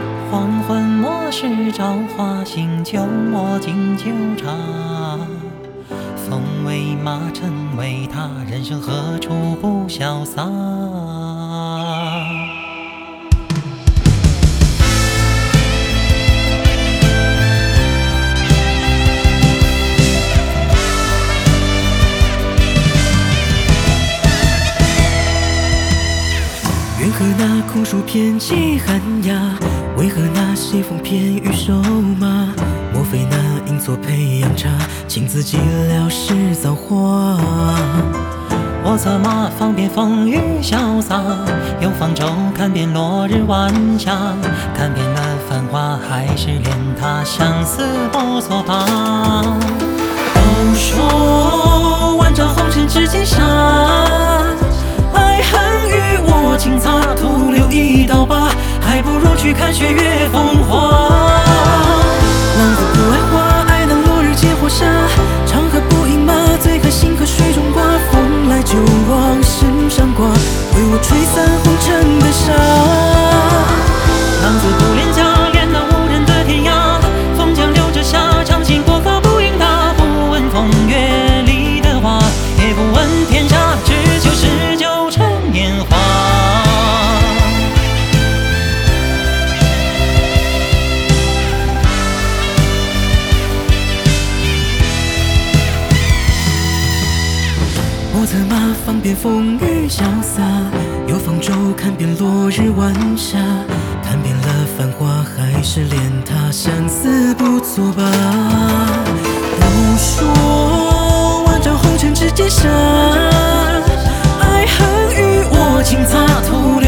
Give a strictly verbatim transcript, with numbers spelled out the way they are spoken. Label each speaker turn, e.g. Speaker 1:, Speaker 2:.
Speaker 1: 黄昏末时朝花醒，酒卧敬酒茶。风为马，尘为他，人生何处不潇洒？
Speaker 2: 缘何那枯树偏寄寒鸦？为何那西风偏欲瘦马？莫非那阴错配阳差，请自己了是造化？
Speaker 1: 我策马放遍风雨潇洒，游方舟看遍落日晚霞，看遍了繁华，还是恋他，相思不作罢。
Speaker 2: 都说万丈红尘知金沙，爱恨与我轻擦，徒留一刀疤，还不如去看雪月风华。浪子不爱花，爱那落日接火沙，长河不饮马，醉看星河水中挂，风来就往身上挂，为我吹散红尘的沙。
Speaker 1: 浪子不恋家，恋那无人的天涯，风江流着下，长情过客不应他，不问风月里的花，也不问天下，只求是九成年华。
Speaker 2: 我策马放遍风雨潇洒，游方舟看遍落日晚霞，看遍了繁华，还是恋他，相思不作罢。都说万丈红尘知金沙，爱恨与我轻擦，徒